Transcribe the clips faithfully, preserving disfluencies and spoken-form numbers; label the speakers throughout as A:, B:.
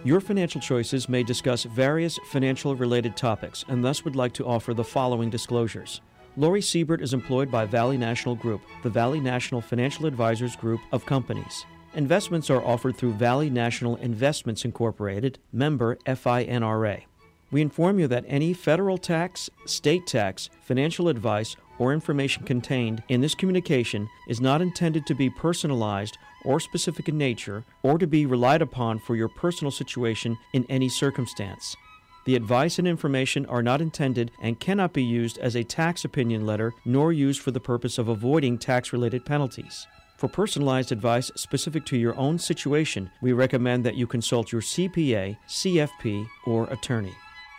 A: Your financial choices may discuss various financial-related topics and thus would like to offer the following disclosures. Lori Siebert is employed by Valley National Group, the Valley National Financial Advisors Group of companies. Investments are offered through Valley National Investments Incorporated, member F I N R A. We inform you that any federal tax, state tax, financial advice, or information contained in this communication is not intended to be personalized or specific in nature or to be relied upon for your personal situation in any circumstance. The advice and information are not intended and cannot be used as a tax opinion letter nor used for the purpose of avoiding tax-related penalties. For personalized advice specific to your own situation, we recommend that you consult your C P A, C F P, or attorney.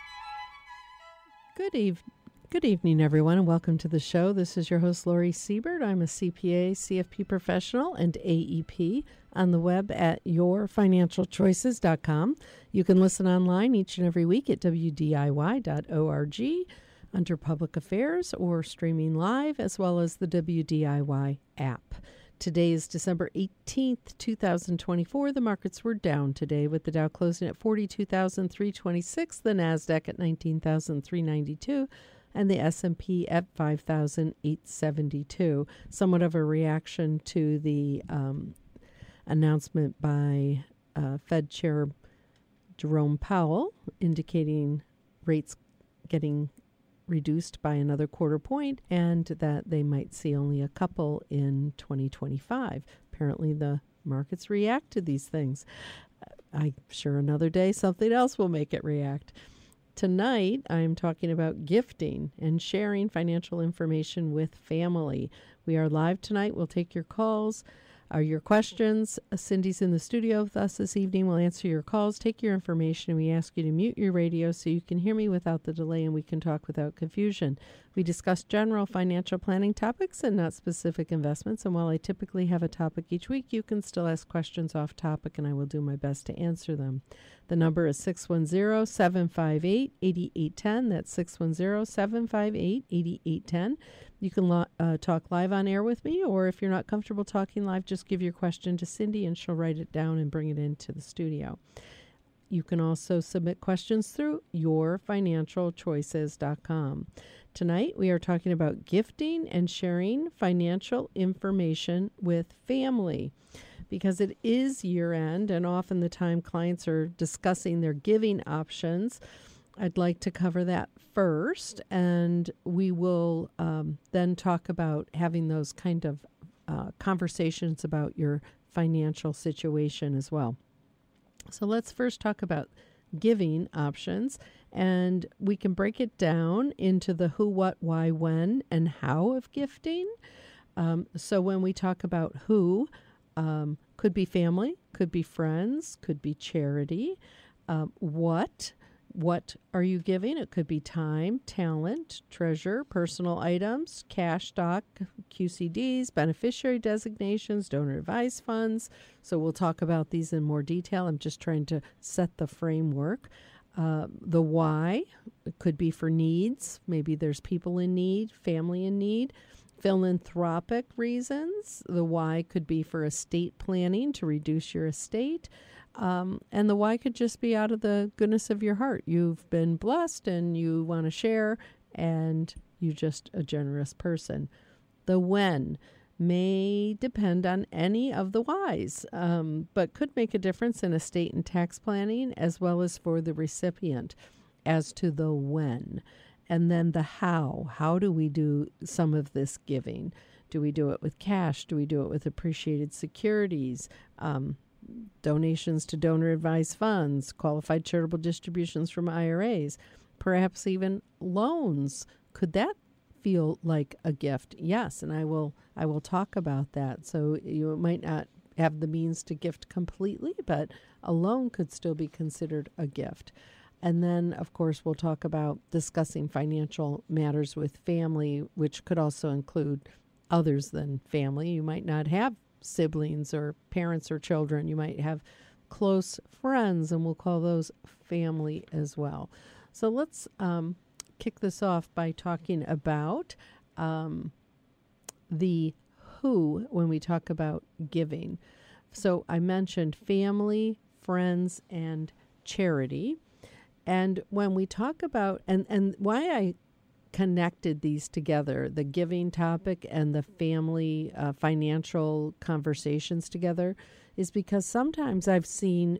B: Good eve- Good evening, everyone, and welcome to the show. This is your host, Lori Siebert. I'm a C P A, C F P professional, and A E P on the web at your financial choices dot com. You can listen online each and every week at w d i y dot org under Public Affairs or streaming live, as well as the W D I Y app. Today is December eighteenth, twenty twenty-four. The markets were down today, with the Dow closing at forty-two thousand three hundred twenty-six, the NASDAQ at nineteen thousand three hundred ninety-two, and the S and P at five thousand eight hundred seventy-two. Somewhat of a reaction to the um, announcement by uh, Fed Chair Jerome Powell indicating rates getting reduced by another quarter point and that they might see only a couple in twenty twenty-five. Apparently the markets react to these things. I'm sure another day something else will make it react. Tonight, I'm talking about gifting and sharing financial information with family. We are live tonight. We'll take your calls or your questions. Cindy's in the studio with us this evening. We'll answer your calls, take your information, and we ask you to mute your radio so you can hear me without the delay and we can talk without confusion. We discuss general financial planning topics and not specific investments. And while I typically have a topic each week, you can still ask questions off topic and I will do my best to answer them. The number is six one zero, seven five eight, eight eight one zero. That's six one zero, seven five eight, eight eight one zero. You can lo- uh, talk live on air with me, or if you're not comfortable talking live, just give your question to Cindy and she'll write it down and bring it into the studio. You can also submit questions through your financial choices dot com. Tonight, we are talking about gifting and sharing financial information with family. Because it is year-end, and often the time clients are discussing their giving options, I'd like to cover that first, and we will um, then talk about having those kind of uh, conversations about your financial situation as well. So let's first talk about giving options, and we can break it down into the who, what, why, when, and how of gifting. Um, so when we talk about who, Um, could be family, could be friends, could be charity. Um, what? What are you giving? It could be time, talent, treasure, personal items, cash, stock, Q C Ds, beneficiary designations, donor advised funds. So we'll talk about these in more detail. I'm just trying to set the framework. Uh, the why, it could be for needs. Maybe there's people in need, family in need. Philanthropic reasons. The why could be for estate planning to reduce your estate. Um, and the why could just be out of the goodness of your heart. You've been blessed and you want to share and you're just a generous person. The when may depend on any of the whys, um, but could make a difference in estate and tax planning as well as for the recipient as to the when. And then the how. How do we do some of this giving? Do we do it with cash? Do we do it with appreciated securities, um, donations to donor advised funds, qualified charitable distributions from I R As, perhaps even loans? Could that feel like a gift? Yes, and I will I will talk about that. So you might not have the means to gift completely, but a loan could still be considered a gift. And then, of course, we'll talk about discussing financial matters with family, which could also include others than family. You might not have siblings or parents or children. You might have close friends, and we'll call those family as well. So let's um, kick this off by talking about um, the who when we talk about giving. So I mentioned family, friends, and charity. And when we talk about, and, and why I connected these together, the giving topic and the family uh, financial conversations together, is because sometimes I've seen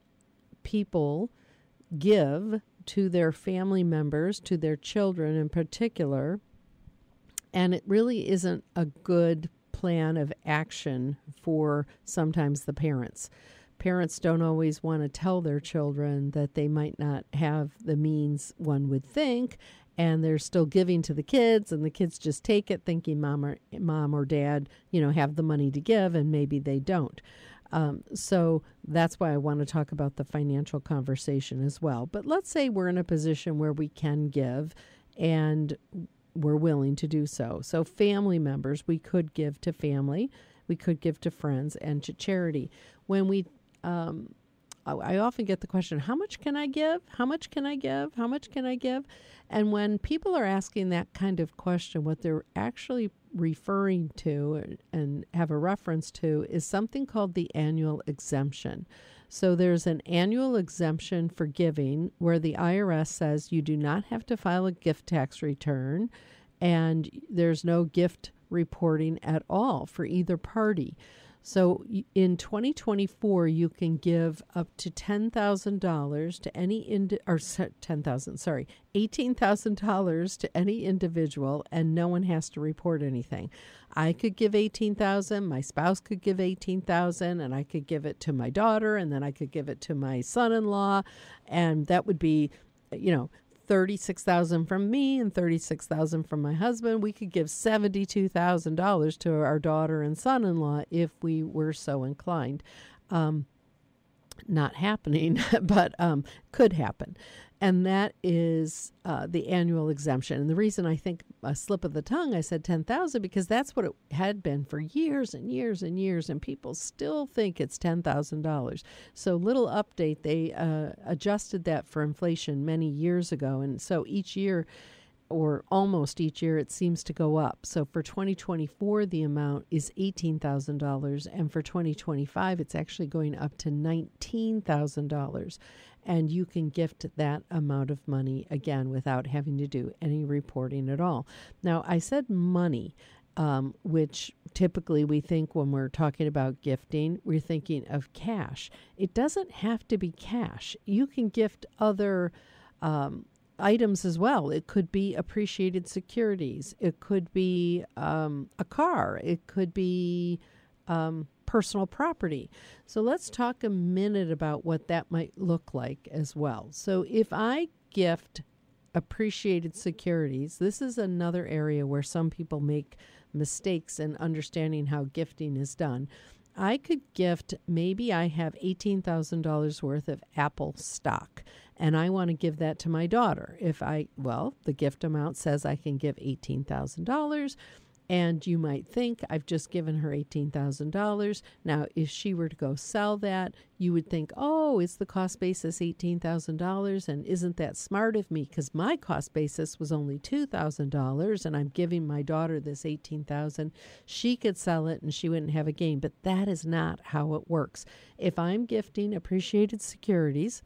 B: people give to their family members, to their children in particular, and it really isn't a good plan of action for sometimes the parents. Parents don't always want to tell their children that they might not have the means one would think, and they're still giving to the kids, and the kids just take it thinking mom or mom or dad, you know, have the money to give, and maybe they don't. Um, so that's why I want to talk about the financial conversation as well. But let's say we're in a position where we can give and we're willing to do so. So family members, we could give to family, we could give to friends and to charity. When we, um, I often get the question, how much can I give? How much can I give? How much can I give? And when people are asking that kind of question, what they're actually referring to and have a reference to is something called the annual exemption. So there's an annual exemption for giving where the I R S says you do not have to file a gift tax return, and there's no gift reporting at all for either party. So in twenty twenty-four, you can give up to ten thousand dollars to any, indi- or ten thousand, sorry, eighteen thousand dollars to any individual, and no one has to report anything. I could give eighteen thousand dollars, my spouse could give eighteen thousand dollars, and I could give it to my daughter, and then I could give it to my son-in-law, and that would be, you know, thirty-six thousand dollars from me and thirty-six thousand dollars from my husband. We could give seventy-two thousand dollars to our daughter and son-in-law if we were so inclined. Um, not happening, but um, could happen. And that is uh, the annual exemption. And the reason I think a slip of the tongue, I said ten thousand, because that's what it had been for years and years and years, and people still think it's ten thousand dollars. So little update, they uh, adjusted that for inflation many years ago. And so each year, or almost each year, it seems to go up. So for twenty twenty-four, the amount is eighteen thousand dollars, and for twenty twenty-five, it's actually going up to nineteen thousand dollars. And you can gift that amount of money, again, without having to do any reporting at all. Now, I said money, um, which typically we think when we're talking about gifting, we're thinking of cash. It doesn't have to be cash. You can gift other um items as well. It could be appreciated securities. It could be um, a car. It could be um, personal property. So let's talk a minute about what that might look like as well. So if I gift appreciated securities, this is another area where some people make mistakes in understanding how gifting is done. I could gift, maybe I have eighteen thousand dollars worth of Apple stock, and I want to give that to my daughter. If I, well, the gift amount says I can give eighteen thousand dollars, and you might think I've just given her eighteen thousand dollars. Now, if she were to go sell that, you would think, oh, is the cost basis eighteen thousand dollars? And isn't that smart of me? Because my cost basis was only two thousand dollars, and I'm giving my daughter this eighteen thousand dollars. She could sell it, and she wouldn't have a gain. But that is not how it works. If I'm gifting appreciated securities,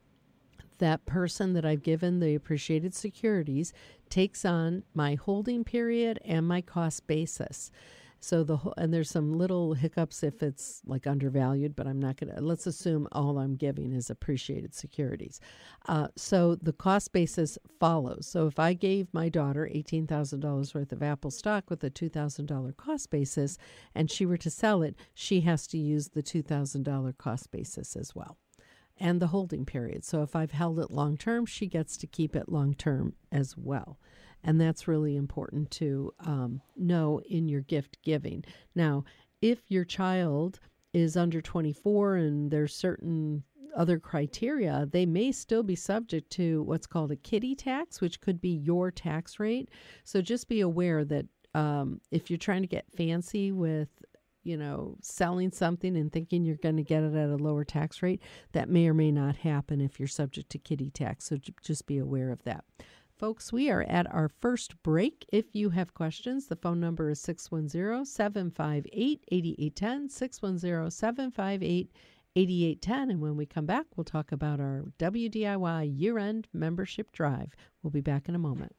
B: that person that I've given the appreciated securities takes on my holding period and my cost basis. So the and there's some little hiccups if it's like undervalued, but I'm not going to, let's assume all I'm giving is appreciated securities. Uh, so the cost basis follows. So if I gave my daughter eighteen thousand dollars worth of Apple stock with a two thousand dollars cost basis, and she were to sell it, she has to use the two thousand dollars cost basis as well, and the holding period. So if I've held it long term, she gets to keep it long term as well. And that's really important to um, know in your gift giving. Now, if your child is under twenty-four and there's certain other criteria, they may still be subject to what's called a kiddie tax, which could be your tax rate. So just be aware that um, if you're trying to get fancy with you know, selling something and thinking you're going to get it at a lower tax rate, that may or may not happen if you're subject to kiddie tax. So j- just be aware of that. Folks, we are at our first break. If you have questions, the phone number is six one zero, seven five eight, eight eight one zero, six one zero, seven five eight, eighty-eight ten. And when we come back, we'll talk about our W D I Y year-end membership drive. We'll be back in a moment.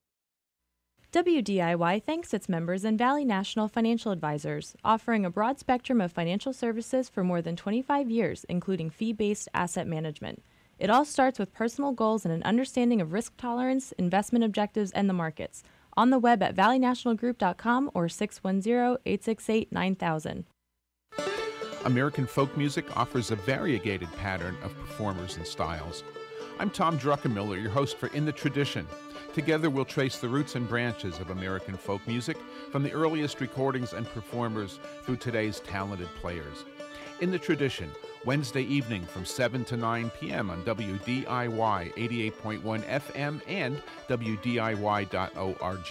C: W D I Y thanks its members and Valley National Financial Advisors, offering a broad spectrum of financial services for more than twenty-five years, including fee-based asset management. It all starts with personal goals and an understanding of risk tolerance, investment objectives, and the markets. On the web at valley national group dot com or six one zero, eight six eight, nine thousand.
D: American folk music offers a variegated pattern of performers and styles. I'm Tom Druckenmiller, your host for In the Tradition. Together we'll trace the roots and branches of American folk music from the earliest recordings and performers through today's talented players. In the Tradition, Wednesday evening from seven to nine p.m. on W D I Y eighty-eight point one F M and W D I Y dot org.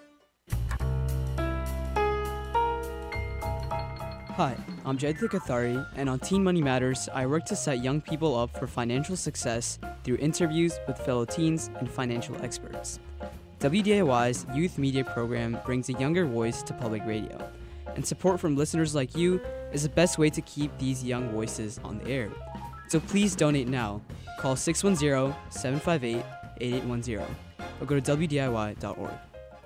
E: Hi, I'm Jaitha Kathari, and on Teen Money Matters, I work to set young people up for financial success through interviews with fellow teens and financial experts. W D I Y's youth media program brings a younger voice to public radio, and support from listeners like you is the best way to keep these young voices on the air. So please donate now. Call six one zero, seven five eight, eight eight one zero or go to W D I Y dot org.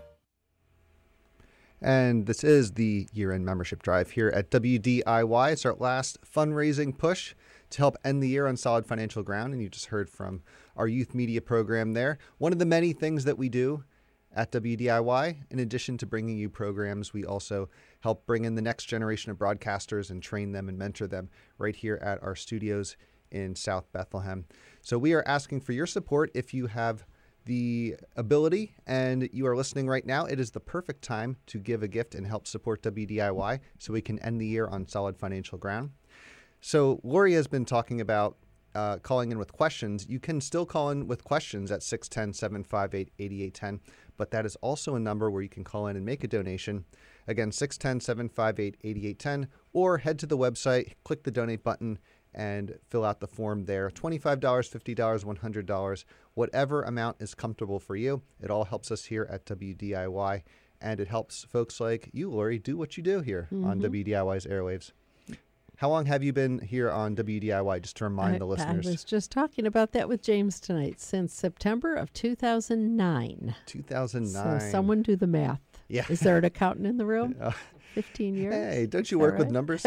F: And this is the year-end membership drive here at W D I Y. It's our last fundraising push to help end the year on solid financial ground. And you just heard from our youth media program there. One of the many things that we do at W D I Y, in addition to bringing you programs, we also help bring in the next generation of broadcasters and train them and mentor them right here at our studios in South Bethlehem. So we are asking for your support. If you have the ability and you are listening right now, it is the perfect time to give a gift and help support W D I Y so we can end the year on solid financial ground. So Lori has been talking about uh, calling in with questions. You can still call in with questions at six one zero, seven five eight, eight eight one zero, but that is also a number where you can call in and make a donation. Again, six one zero, seven five eight, eight eight one zero, or head to the website, click the donate button, and fill out the form there. twenty-five dollars, fifty dollars, one hundred dollars, whatever amount is comfortable for you. It all helps us here at W D I Y, and it helps folks like you, Lori, do what you do here mm-hmm. on W D I Y's airwaves. How long have you been here on W D I Y, just to remind
B: I,
F: the listeners?
B: I was just talking about that with James tonight. Since September of two thousand nine.
F: two thousand nine.
B: So someone do the math.
F: Yeah.
B: Is there an accountant in the room?
F: Uh,
B: fifteen years?
F: Hey, don't you work
B: right?
F: with numbers?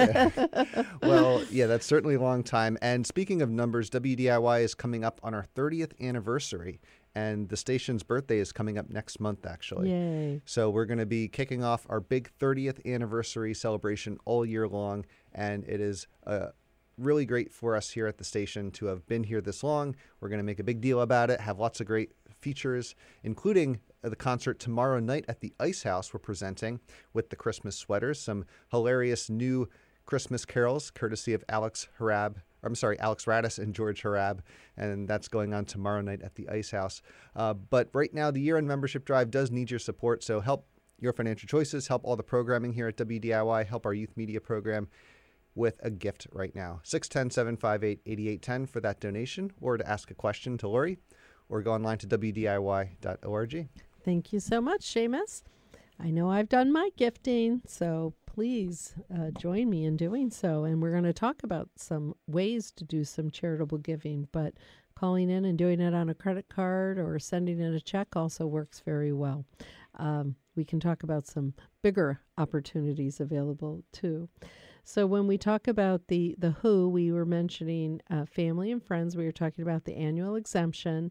F: Well, yeah, that's certainly a long time. And speaking of numbers, W D I Y is coming up on our thirtieth anniversary. And the station's birthday is coming up next month, actually.
B: Yay.
F: So we're going to be kicking off our big thirtieth anniversary celebration all year long. And it is uh, really great for us here at the station to have been here this long. We're going to make a big deal about it, have lots of great features, including the concert tomorrow night at the Ice House we're presenting with the Christmas sweaters, some hilarious new Christmas carols courtesy of Alex Harab. I'm sorry, Alex Radis and George Harab, and that's going on tomorrow night at the Ice House. Uh, but right now, the year-end membership drive does need your support, so help your financial choices, help all the programming here at W D I Y, help our youth media program with a gift right now. six one zero, seven five eight, eight eight one zero for that donation, or to ask a question to Lori, or go online to W D I Y dot org.
B: Thank you so much, Seamus. I know I've done my gifting, so please uh, join me in doing so. And we're going to talk about some ways to do some charitable giving, but calling in and doing it on a credit card or sending in a check also works very well. Um, we can talk about some bigger opportunities available too. So when we talk about the, the who, we were mentioning uh, family and friends. We were talking about the annual exemption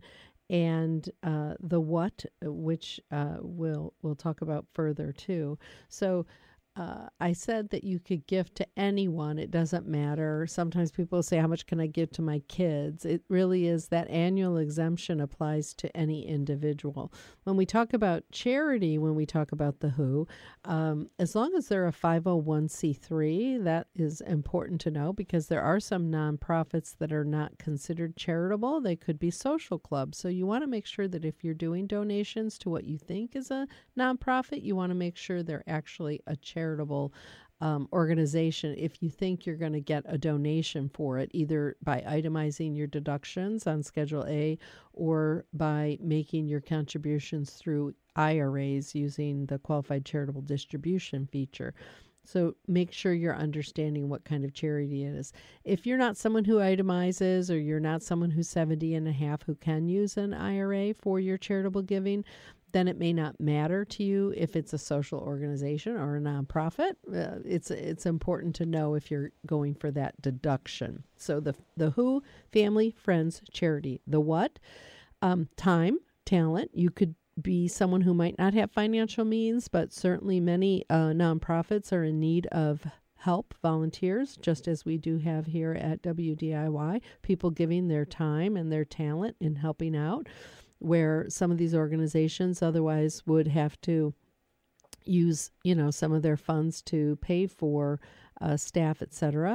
B: and uh, the what, which uh, we'll, we'll talk about further too. So Uh, I said that you could gift to anyone. It doesn't matter. Sometimes people say, how much can I give to my kids? It really is that annual exemption applies to any individual. When we talk about charity, when we talk about the who, um, as long as they're a five oh one c three, that is important to know because there are some nonprofits that are not considered charitable. They could be social clubs. So you want to make sure that if you're doing donations to what you think is a nonprofit, you want to make sure they're actually a charity. charitable um, organization if you think you're going to get a donation for it, either by itemizing your deductions on Schedule A or by making your contributions through I R As using the Qualified Charitable Distribution feature. So make sure you're understanding what kind of charity it is. If you're not someone who itemizes, or you're not someone who's seventy and a half who can use an I R A for your charitable giving, then it may not matter to you if it's a social organization or a nonprofit. Uh, it's it's important to know if you're going for that deduction. So the the who, family, friends, charity. The what, um, time, talent. You could be someone who might not have financial means, but certainly many uh, nonprofits are in need of help, volunteers, just as we do have here at W D I Y, people giving their time and their talent in helping out, where some of these organizations otherwise would have to use, you know, some of their funds to pay for uh, staff, et cetera.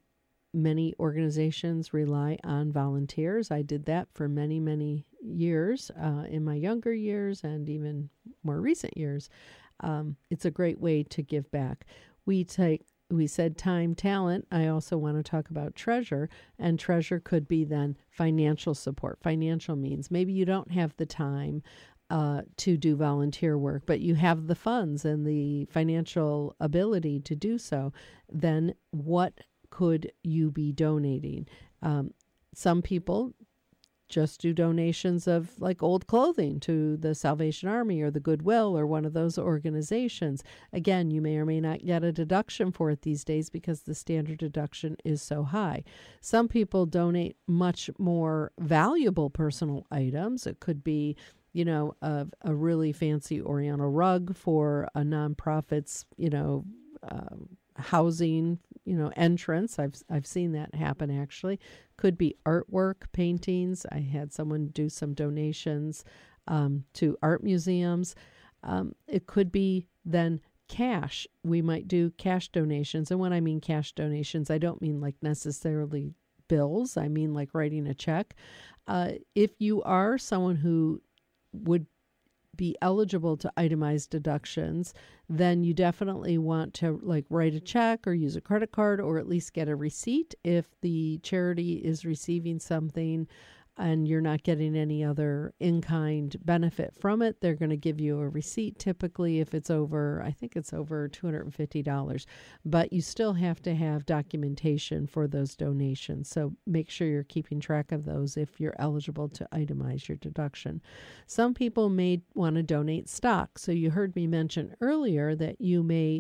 B: Many organizations rely on volunteers. I did that for many, many years uh, in my younger years and even more recent years. Um, it's a great way to give back. We take We said time, talent. I also want to talk about treasure, and treasure could be then financial support, financial means. Maybe you don't have the time uh, to do volunteer work, but you have the funds and the financial ability to do so. Then what could you be donating? Um, some people just do donations of like old clothing to the Salvation Army or the Goodwill or one of those organizations. Again, you may or may not get a deduction for it these days because the standard deduction is so high. Some people donate much more valuable personal items. It could be, you know, a, a really fancy Oriental rug for a nonprofit's, you know, uh, housing, you know, entrance. I've I've seen that happen actually. Could be artwork, paintings. I had someone do some donations um, to art museums. Um, it could be then cash. We might do cash donations. And when I mean cash donations, I don't mean like necessarily bills. I mean like writing a check. Uh, if you are someone who would be eligible to itemized deductions, then you definitely want to like write a check or use a credit card or at least get a receipt. If the charity is receiving something and you're not getting any other in-kind benefit from it, they're going to give you a receipt typically if it's over, I think it's over two hundred fifty dollars. But you still have to have documentation for those donations. So make sure you're keeping track of those if you're eligible to itemize your deduction. Some people may want to donate stock. So you heard me mention earlier that you may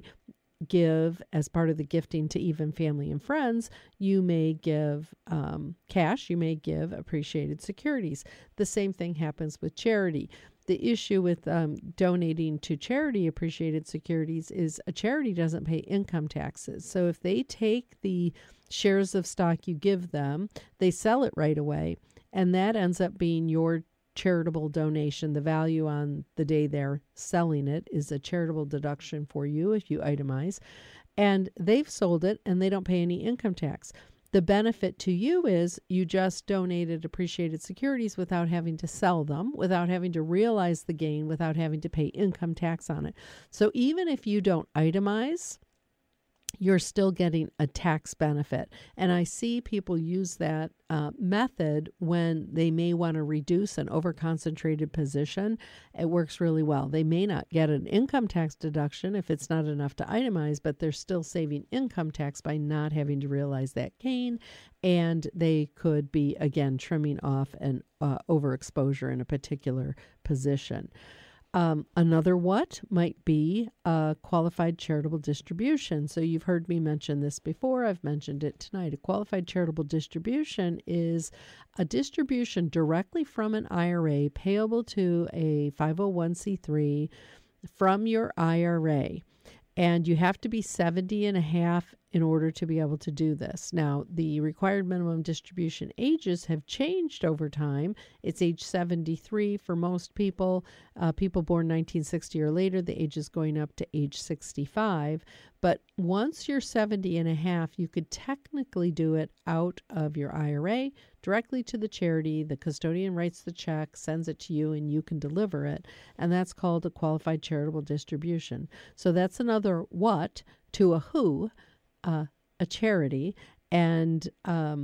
B: give as part of the gifting to even family and friends. You may give um, cash, you may give appreciated securities. The same thing happens with charity. The issue with um, donating to charity appreciated securities is a charity doesn't pay income taxes. So if they take the shares of stock you give them, they sell it right away, and that ends up being your charitable donation. The value on the day they're selling it is a charitable deduction for you if you itemize, and they've sold it and they don't pay any income tax. The benefit to you is you just donated appreciated securities without having to sell them, without having to realize the gain, without having to pay income tax on it. So even if you don't itemize, you're still getting a tax benefit. And I see people use that uh, method when they may want to reduce an overconcentrated position. It works really well. They may not get an income tax deduction if it's not enough to itemize, but they're still saving income tax by not having to realize that gain. And they could be, again, trimming off an uh, overexposure in a particular position. Um, another what might be a qualified charitable distribution. So you've heard me mention this before. I've mentioned it tonight. A qualified charitable distribution is a distribution directly from an I R A payable to a five oh one c three from your I R A. And you have to be seventy and a half in order to be able to do this. Now, the required minimum distribution ages have changed over time. It's age seventy-three for most people. Uh, people born nineteen sixty or later, the age is going up to age sixty-five. But once you're seventy and a half, you could technically do it out of your I R A directly to the charity. The custodian writes the check, sends it to you, and you can deliver it. And that's called a qualified charitable distribution. So that's another what to a who. Uh, a charity, and um,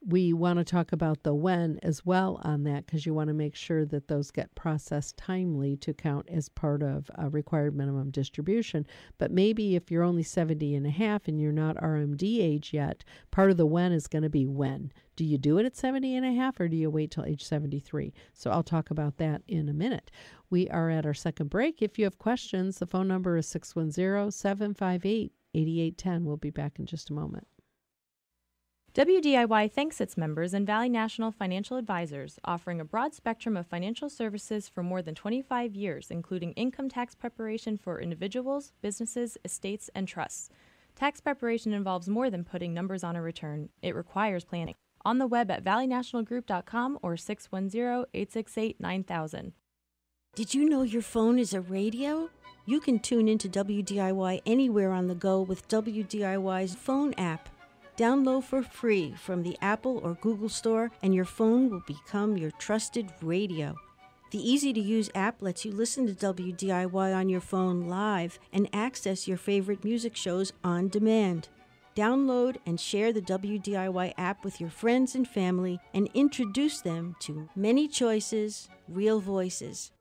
B: we want to talk about the when as well on that, because you want to make sure that those get processed timely to count as part of a required minimum distribution. But maybe if you're only seventy and a half and you're not R M D age yet, part of the when is going to be when. Do you do it at seventy and a half or do you wait till age seventy-three? So I'll talk about that in a minute. We are at our second break. If you have questions, the phone number is six one zero, seven five eight, eight eight one zero. We'll be back in just a moment.
C: W D I Y thanks its members and Valley National Financial Advisors, offering a broad spectrum of financial services for more than twenty-five years, including income tax preparation for individuals, businesses, estates, and trusts. Tax preparation involves more than putting numbers on a return. It requires planning. On the web at valley national group dot com or six one zero, eight six eight, nine thousand.
G: Did you know your phone is a radio? You can tune into W D I Y anywhere on the go with W D I Y's phone app. Download for free from the Apple or Google Store, and your phone will become your trusted radio. The easy-to-use app lets you listen to W D I Y on your phone live and access your favorite music shows on demand. Download and share the W D I Y app with your friends and family and introduce them to many choices, real voices.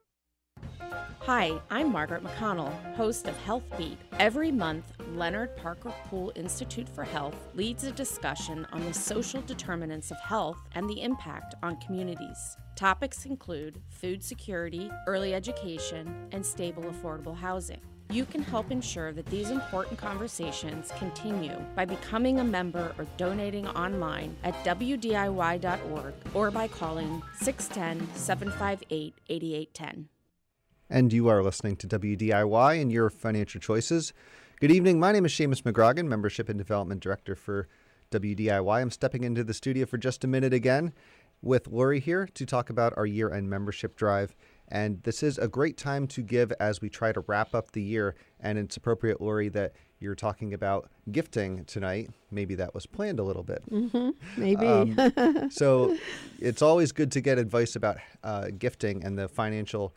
H: Hi, I'm Margaret McConnell, host of Health Beat. Every month, Leonard Parker Pool Institute for Health leads a discussion on the social determinants of health and the impact on communities. Topics include food security, early education, and stable, affordable housing. You can help ensure that these important conversations continue by becoming a member or donating online at w d i y dot org or by calling six one zero, seven five eight, eight eight one zero.
F: And you are listening to W D I Y and Your Financial Choices. Good evening. My name is Seamus McGrogan, Membership and Development Director for W D I Y. I'm stepping into the studio for just a minute again with Lori here to talk about our year-end membership drive. And this is a great time to give as we try to wrap up the year. And it's appropriate, Lori, that you're talking about gifting tonight. Maybe that was planned a little bit.
B: Mm-hmm, maybe.
F: Um, so it's always good to get advice about uh, gifting and the financial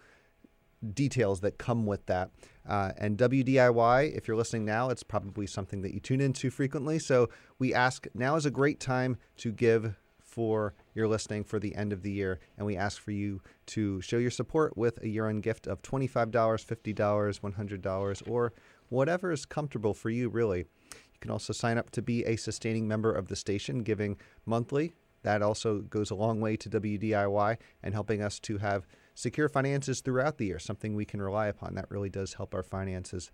F: details that come with that. Uh, and W D I Y, if you're listening now, it's probably something that you tune into frequently. So we ask, now is a great time to give for your listening for the end of the year. And we ask for you to show your support with a year-end gift of twenty-five dollars, fifty dollars, one hundred dollars, or whatever is comfortable for you, really. You can also sign up to be a sustaining member of the station, giving monthly. That also goes a long way to W D I Y and helping us to have secure finances throughout the year, something we can rely upon. That really does help our finances.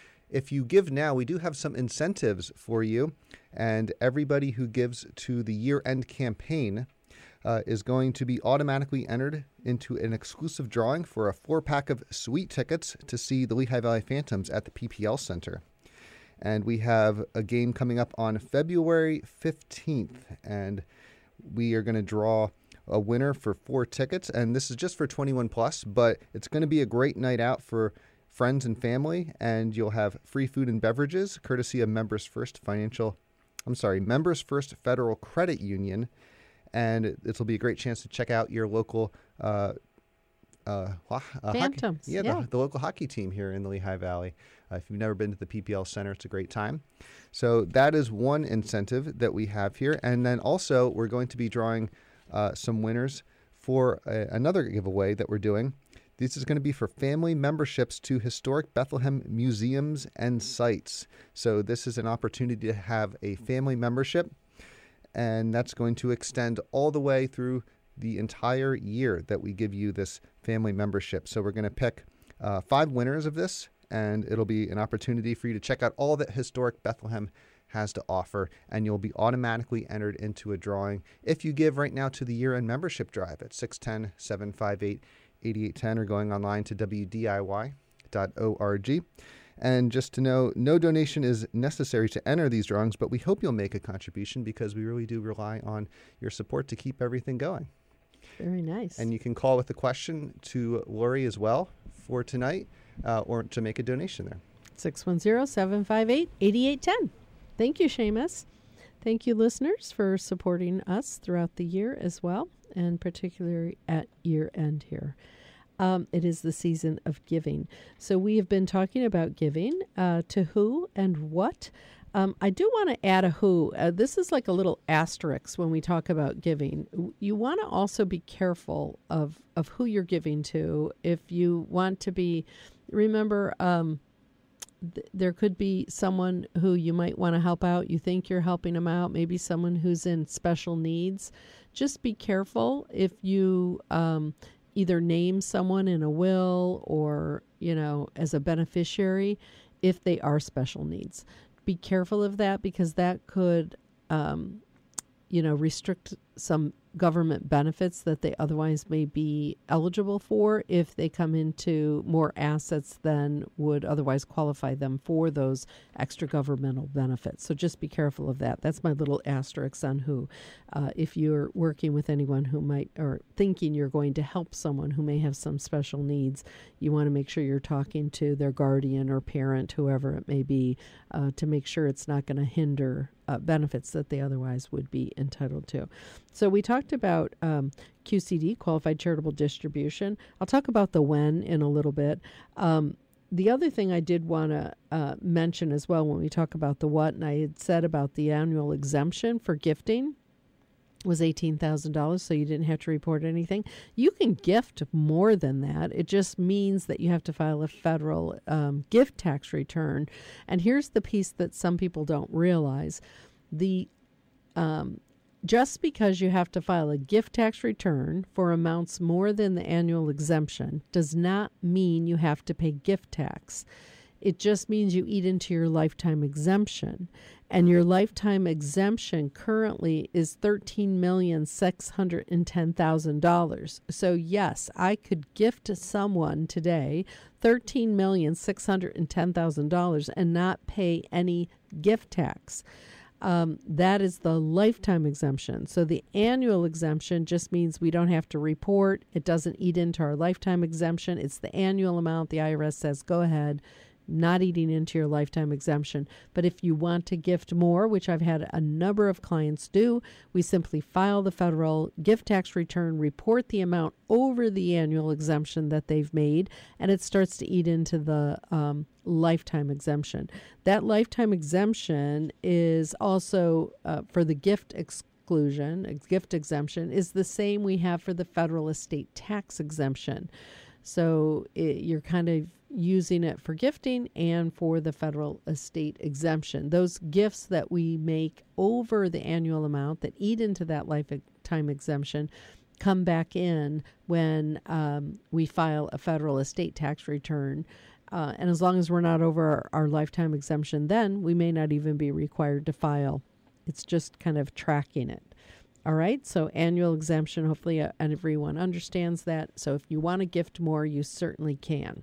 F: If you give now, we do have some incentives for you, and everybody who gives to the year-end campaign uh, is going to be automatically entered into an exclusive drawing for a four-pack of sweet tickets to see the Lehigh Valley Phantoms at the P P L Center. And we have a game coming up on February fifteenth, and we are going to draw a winner for four tickets, and this is just for twenty-one plus, but it's going to be a great night out for friends and family, and you'll have free food and beverages courtesy of Members First Financial, I'm sorry, Members First Federal Credit Union, and it'll be a great chance to check out your local uh, uh, uh,
B: Phantoms.
F: Hockey, yeah,
B: yeah.
F: The, the local hockey team here in the Lehigh Valley. Uh, if you've never been to the P P L Center, it's a great time. So that is one incentive that we have here, and then also we're going to be drawing Uh, some winners for a, another giveaway that we're doing. This is going to be for family memberships to historic Bethlehem museums and sites. So this is an opportunity to have a family membership, and that's going to extend all the way through the entire year that we give you this family membership. So we're going to pick uh, five winners of this, and it'll be an opportunity for you to check out all that historic Bethlehem has to offer, and you'll be automatically entered into a drawing if you give right now to the year-end membership drive at six one zero, seven five eight, eight eight one zero or going online to w d i y dot org. And just to know, no donation is necessary to enter these drawings, but we hope you'll make a contribution because we really do rely on your support to keep everything going.
B: Very nice.
F: And you can call with a question to Lori as well for tonight uh, or to make a donation there.
B: six one zero, seven five eight, eight eight one zero. Thank you, Seamus. Thank you, listeners, for supporting us throughout the year as well, and particularly at year end here. Um, it is the season of giving. So we have been talking about giving, uh, to who and what. Um, I do want to add a who. Uh, this is like a little asterisk when we talk about giving. You want to also be careful of, of who you're giving to. If you want to be, remember, um, th- there could be someone who you might want to help out. You think you're helping them out, maybe someone who's in special needs. Just be careful if you um, either name someone in a will or, you know, as a beneficiary if they are special needs. Be careful of that because that could, um, you know, restrict some government benefits that they otherwise may be eligible for if they come into more assets than would otherwise qualify them for those extra governmental benefits. So just be careful of that. That's my little asterisk on who. Uh, if you're working with anyone who might, or thinking you're going to help someone who may have some special needs, you want to make sure you're talking to their guardian or parent, whoever it may be, uh, to make sure it's not going to hinder Uh, benefits that they otherwise would be entitled to. So we talked about um, Q C D, Qualified Charitable Distribution. I'll talk about the when in a little bit. Um, the other thing I did want to uh, mention as well when we talk about the what, and I had said about the annual exemption for gifting, was eighteen thousand dollars, so you didn't have to report anything. You can gift more than that. It just means that you have to file a federal um, gift tax return. And here's the piece that some people don't realize. The um, just because you have to file a gift tax return for amounts more than the annual exemption does not mean you have to pay gift tax. It just means you eat into your lifetime exemption. And your lifetime exemption currently is thirteen million six hundred ten thousand dollars. So yes, I could gift to someone today thirteen million six hundred ten thousand dollars and not pay any gift tax. Um, that is the lifetime exemption. So the annual exemption just means we don't have to report. It doesn't eat into our lifetime exemption. It's the annual amount. The I R S says, go ahead, not eating into your lifetime exemption. But if you want to gift more, which I've had a number of clients do, we simply file the federal gift tax return, report the amount over the annual exemption that they've made, and it starts to eat into the um, lifetime exemption. That lifetime exemption is also uh, for the gift exclusion, gift exemption, is the same we have for the federal estate tax exemption. So it, you're kind of using it for gifting and for the federal estate exemption. Those gifts that we make over the annual amount that eat into that lifetime exemption come back in when um, we file a federal estate tax return. Uh, and as long as we're not over our, our lifetime exemption, then we may not even be required to file. It's just kind of tracking it. All right, so annual exemption, hopefully uh, everyone understands that. So if you want to gift more, you certainly can.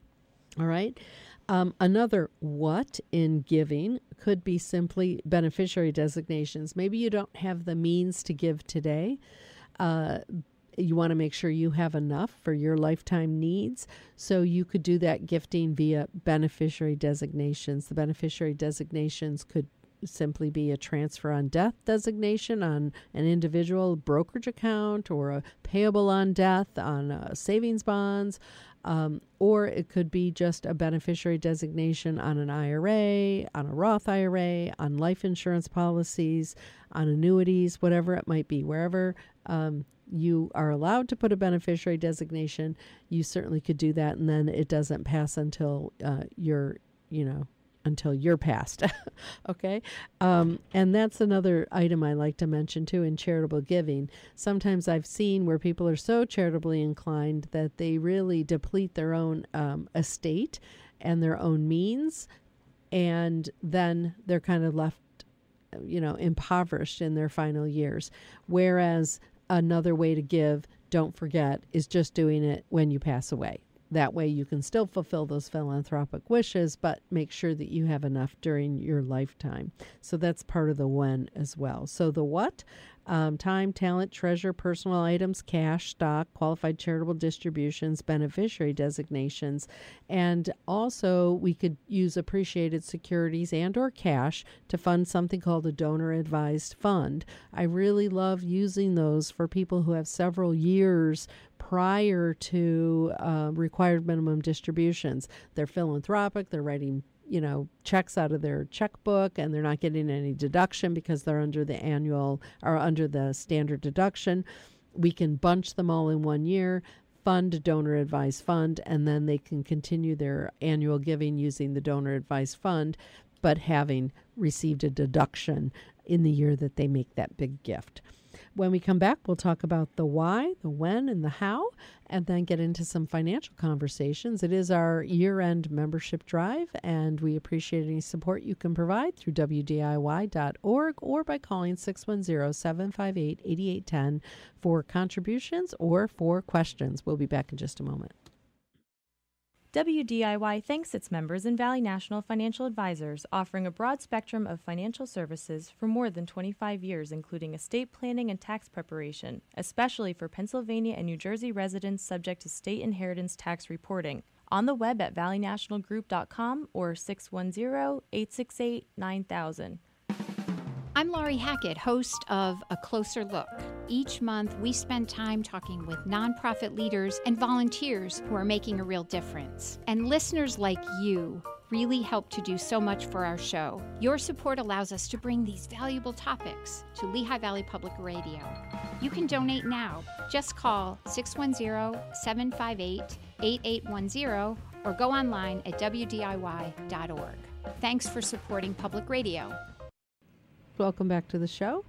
B: All right. Um, another what in giving could be simply beneficiary designations. Maybe you don't have the means to give today. Uh, you want to make sure you have enough for your lifetime needs. So you could do that gifting via beneficiary designations. The beneficiary designations could simply be a transfer on death designation on an individual brokerage account or a payable on death on uh, savings bonds. Um, or it could be just a beneficiary designation on an I R A, on a Roth I R A, on life insurance policies, on annuities, whatever it might be. Wherever um, you are allowed to put a beneficiary designation, you certainly could do that, and then it doesn't pass until uh, you're, you know, until you're passed. Okay? Um, and that's another item I like to mention, too, in charitable giving. Sometimes I've seen where people are so charitably inclined that they really deplete their own um, estate and their own means, and then they're kind of left, you know, impoverished in their final years. Whereas another way to give, don't forget, is just doing it when you pass away. That way you can still fulfill those philanthropic wishes, but make sure that you have enough during your lifetime. So that's part of the when as well. So the what? Um, time, talent, treasure, personal items, cash, stock, qualified charitable distributions, beneficiary designations, and also we could use appreciated securities and or cash to fund something called a donor-advised fund. I really love using those for people who have several years prior to uh, required minimum distributions. They're philanthropic, they're writing you know, checks out of their checkbook and they're not getting any deduction because they're under the annual or under the standard deduction, we can bunch them all in one year, fund a donor advised fund, and then they can continue their annual giving using the donor advised fund, but having received a deduction in the year that they make that big gift. When we come back, we'll talk about the why, the when, and the how, and then get into some financial conversations. It is our year-end membership drive, and we appreciate any support you can provide through W D I Y dot org or by calling six one zero, seven five eight, eight eight one zero for contributions or for questions. We'll be back in just a moment.
C: W D I Y thanks its members and Valley National Financial Advisors, offering a broad spectrum of financial services for more than twenty-five years, including estate planning and tax preparation, especially for Pennsylvania and New Jersey residents subject to state inheritance tax reporting. On the web at valley national group dot com or six one zero, eight six eight, nine thousand.
I: I'm Laurie Hackett, host of A Closer Look. Each month, we spend time talking with nonprofit leaders and volunteers who are making a real difference. And listeners like you really help to do so much for our show. Your support allows us to bring these valuable topics to Lehigh Valley Public Radio. You can donate now. Just call six one zero, seven five eight, eight eight one zero or go online at W D I Y dot org. Thanks for supporting public radio.
B: Welcome back to the show.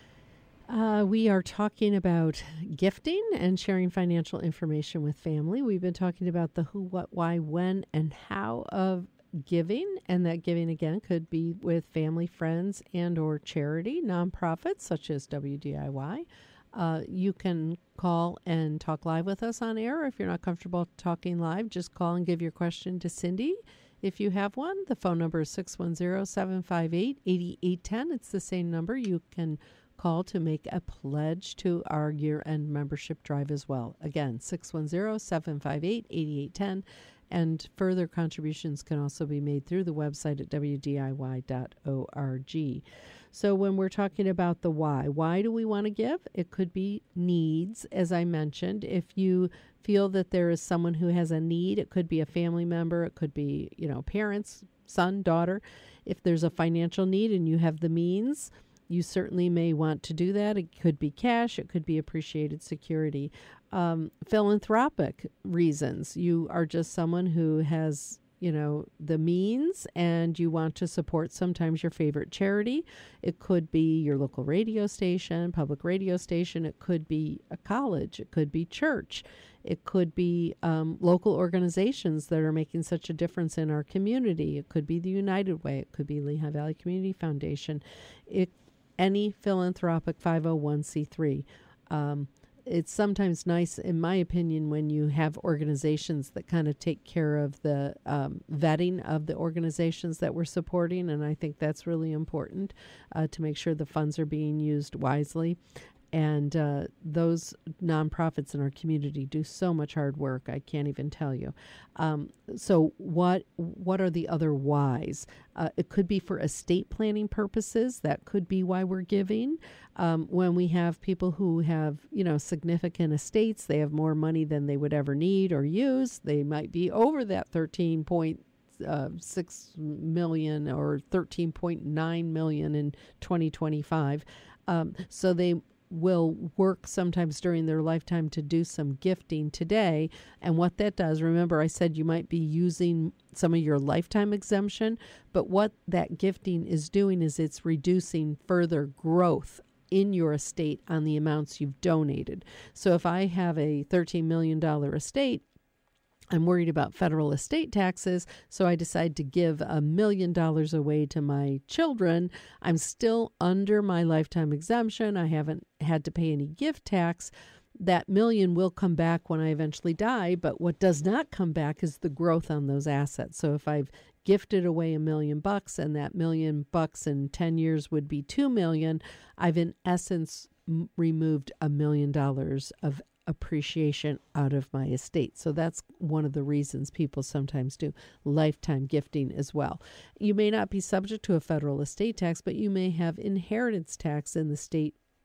B: Uh, we are talking about gifting and sharing financial information with family. We've been talking about the who, what, why, when, and how of giving, and that giving, again, could be with family, friends, and or charity, nonprofits such as W D I Y. Uh, you can call and talk live with us on air. If you're not comfortable talking live, just call and give your question to Cindy. If you have one, the phone number is six one zero, seven five eight, eight eight one zero. It's the same number. You can call to make a pledge to our year-end membership drive as well. Again, six one zero, seven five eight, eight eight one zero. And further contributions can also be made through the website at W D I Y dot org. So when we're talking about the why, why do we want to give? It could be needs, as I mentioned. If you feel that there is someone who has a need, it could be a family member, it could be, you know, parents, son, daughter. If there's a financial need and you have the means, you certainly may want to do that. It could be cash. It could be appreciated security. Um, philanthropic reasons. You are just someone who has, you know, the means and you want to support sometimes your favorite charity. It could be your local radio station, public radio station. It could be a college. It could be church. It could be um, local organizations that are making such a difference in our community. It could be the United Way. It could be Lehigh Valley Community Foundation. It any philanthropic five oh one c three. Um, it's sometimes nice, in my opinion, when you have organizations that kind of take care of the um, vetting of the organizations that we're supporting, and I think that's really important uh, to make sure the funds are being used wisely. And uh, those nonprofits in our community do so much hard work. I can't even tell you. Um, so what what are the other whys? Uh, it could be for estate planning purposes. That could be why we're giving. Um, when we have people who have, you know, significant estates, they have more money than they would ever need or use. They might be over that thirteen point six million or thirteen point nine million in twenty twenty-five. Um, so they will work sometimes during their lifetime to do some gifting today. And what that does, remember I said you might be using some of your lifetime exemption, but what that gifting is doing is it's reducing further growth in your estate on the amounts you've donated. So if I have a thirteen million dollars estate, I'm worried about federal estate taxes, so I decide to give a million dollars away to my children. I'm still under my lifetime exemption. I haven't had to pay any gift tax. That million will come back when I eventually die, but what does not come back is the growth on those assets. So if I've gifted away a million bucks and that million bucks in ten years would be two million, I've in essence m- removed a million dollars of appreciation out of my estate. So that's one of the reasons people sometimes do lifetime gifting as well. You may not be subject to a federal estate tax, but you may have inheritance tax in the state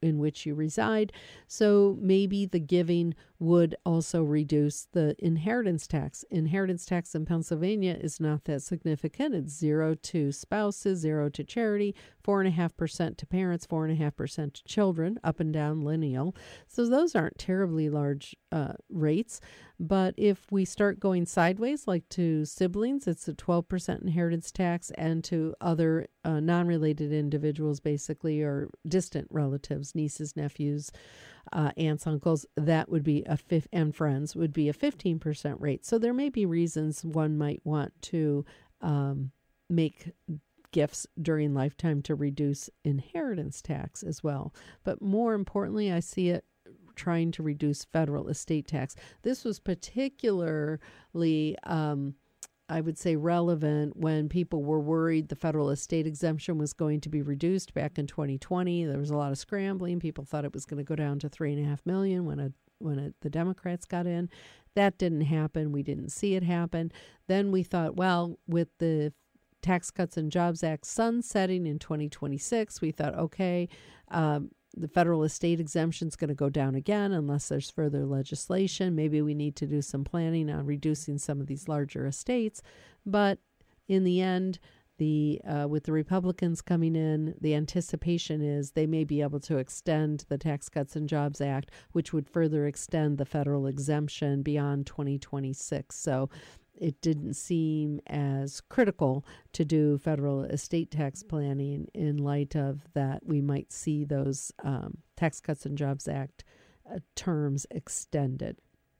B: in which you reside. So maybe the giving would also reduce the inheritance tax. Inheritance tax in Pennsylvania is not that significant. It's zero to spouses, zero to charity, four and a half percent to parents, four and a half percent to children, up and down lineal. So those aren't terribly large uh, rates. But if we start going sideways, like to siblings, it's a twelve percent inheritance tax, and to other uh, non-related individuals, basically, or distant relatives, nieces, nephews, uh, aunts, uncles, that would be a fifth, and friends would be a fifteen percent rate. So there may be reasons one might want to um, make gifts during lifetime to reduce inheritance tax as well. But more importantly, I see it trying to reduce federal estate tax. This was particularly, um, I would say, relevant when people were worried the federal estate exemption was going to be reduced back in twenty twenty. There was a lot of scrambling. People thought it was going to go down to three and a half million when a, when a, the Democrats got in. That didn't happen. We didn't see it happen. Then we thought, well, with the Tax Cuts and Jobs Act sunsetting in twenty twenty-six, we thought, okay, um, the federal estate exemption is going to go down again unless there's further legislation. Maybe we need to do some planning on reducing some of these larger estates. But in the end, the uh, with the Republicans coming in, the anticipation is they may be able to extend the Tax Cuts and Jobs Act, which would further extend the federal exemption beyond twenty twenty-six. So it didn't seem as critical to do federal estate tax planning in light of that we might see those um, Tax Cuts and Jobs Act uh, terms extended.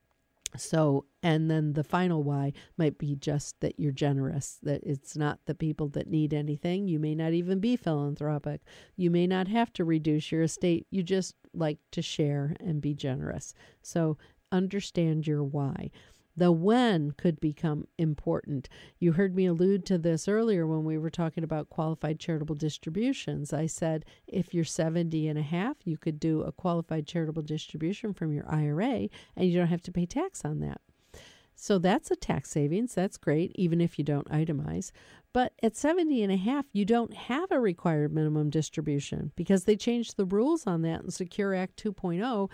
B: So, and then the final why might be just that you're generous, that it's not the people that need anything. You may not even be philanthropic. You may not have to reduce your estate. You just like to share and be generous. So understand your why. The when could become important. You heard me allude to this earlier when we were talking about qualified charitable distributions. I said if you're seventy and a half, you could do a qualified charitable distribution from your I R A and you don't have to pay tax on that. So that's a tax savings. That's great, even if you don't itemize. But at seventy and a half, you don't have a required minimum distribution because they changed the rules on that in Secure Act two point oh.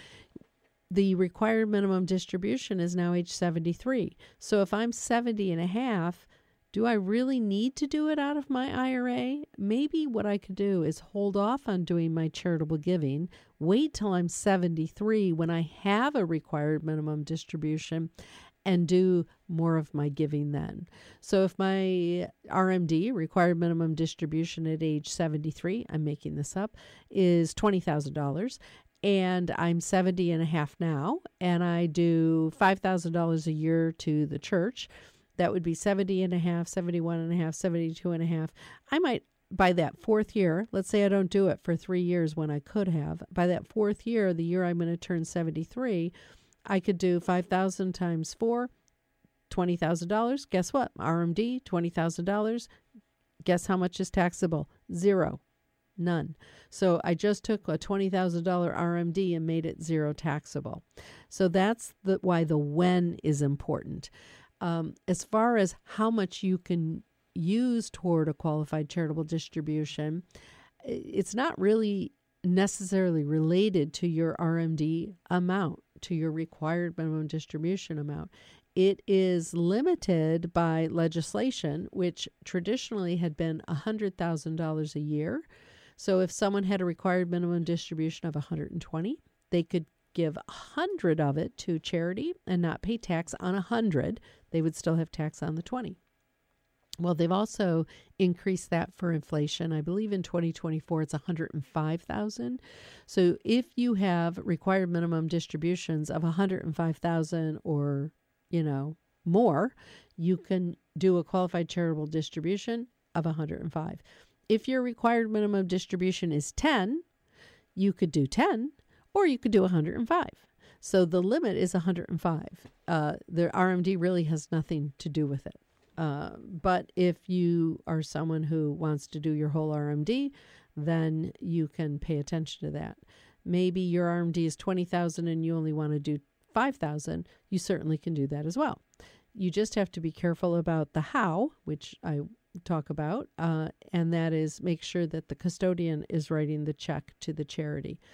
B: The required minimum distribution is now age seventy-three. So if I'm seventy and a half, do I really need to do it out of my I R A? Maybe what I could do is hold off on doing my charitable giving, wait till I'm seventy-three when I have a required minimum distribution, and do more of my giving then. So if my R M D, required minimum distribution at age seventy-three, I'm making this up, is twenty thousand dollars, and I'm seventy and a half now, and I do five thousand dollars a year to the church, that would be seventy and a half, seventy-one and a half, seventy-two and a half. I might, by that fourth year, let's say I don't do it for three years when I could have, by that fourth year, the year I'm going to turn seventy-three, I could do five thousand times four, twenty thousand dollars. Guess what? R M D, twenty thousand dollars. Guess how much is taxable? Zero. None. So I just took a twenty thousand dollars R M D and made it zero taxable. So that's the why the when is important. Um, as far as how much you can use toward a qualified charitable distribution, it's not really necessarily related to your R M D amount, to your required minimum distribution amount. It is limited by legislation, which traditionally had been one hundred thousand dollars a year. So if someone had a required minimum distribution of one hundred twenty, they could give one hundred of it to charity and not pay tax on one hundred. They would still have tax on the twenty. Well, they've also increased that for inflation. I believe in twenty twenty-four, it's one hundred five thousand. So if you have required minimum distributions of one hundred five thousand or, you know, more, you can do a qualified charitable distribution of one hundred five. If your required minimum distribution is ten, you could do ten, or you could do one hundred five. So the limit is one hundred five. Uh, the R M D really has nothing to do with it. Uh, but if you are someone who wants to do your whole R M D, then you can pay attention to that. Maybe your R M D is twenty thousand and you only want to do five thousand. You certainly can do that as well. You just have to be careful about the how, which I talk about, uh, and that is make sure that the custodian is writing the check to the charity.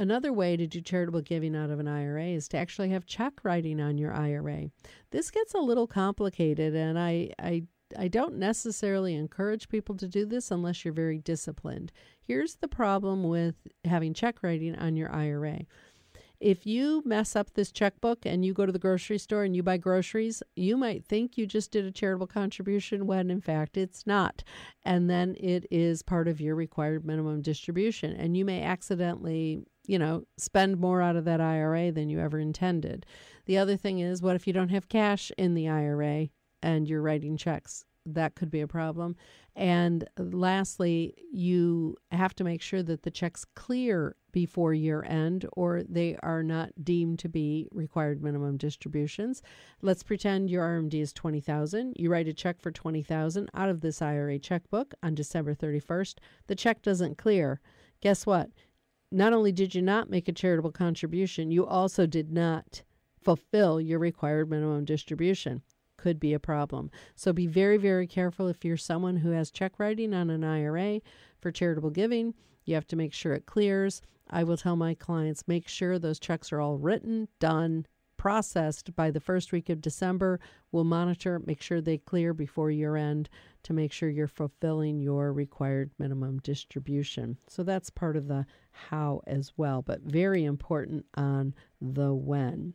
B: Another way to do charitable giving out of an I R A is to actually have check writing on your I R A. This gets a little complicated, and I, I, I don't necessarily encourage people to do this unless you're very disciplined. Here's the problem with having check writing on your I R A. If you mess up this checkbook and you go to the grocery store and you buy groceries, you might think you just did a charitable contribution when in fact it's not. And then it is part of your required minimum distribution. And you may accidentally, you know, spend more out of that I R A than you ever intended. The other thing is, what if you don't have cash in the I R A and you're writing checks? That could be a problem. And lastly, you have to make sure that the checks clear before year end, or they are not deemed to be required minimum distributions. Let's pretend your R M D is twenty thousand dollars. You write a check for twenty thousand dollars out of this I R A checkbook on December thirty-first. The check doesn't clear. Guess what? Not only did you not make a charitable contribution, you also did not fulfill your required minimum distribution. Could be a problem. So be very, very careful if you're someone who has check writing on an I R A for charitable giving. You have to make sure it clears. I will tell my clients, make sure those checks are all written, done, processed by the first week of December. We'll monitor, make sure they clear before year end to make sure you're fulfilling your required minimum distribution. So that's part of the how as well, but very important on the when.